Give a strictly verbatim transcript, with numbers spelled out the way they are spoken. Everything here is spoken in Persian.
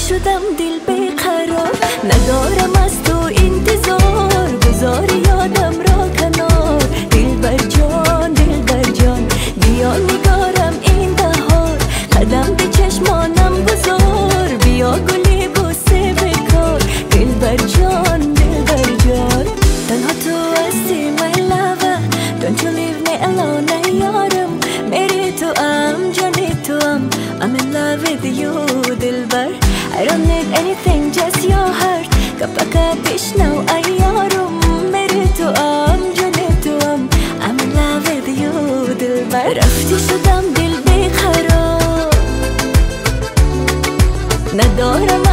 شدم دل بیقرار، ندارم از تو انتظار، گذار یادم را کنار. دل بر جان دل بر جان بیا نگارم این بهار، قدم به چشمانم گذار، بیا گلی بوسه بکار. دل بر جان دل بر جان تنها تو هستی my lover, don't you leave me alone یارم. میری تو ام جانی تو ام I'm in love with you دلبر. I don't need anything just your heart, کپکا بشنو ایارم. میری تو ام جانی تو ام I'm in love with you دلبر. رفتی شدم دل بیقرار، ندارم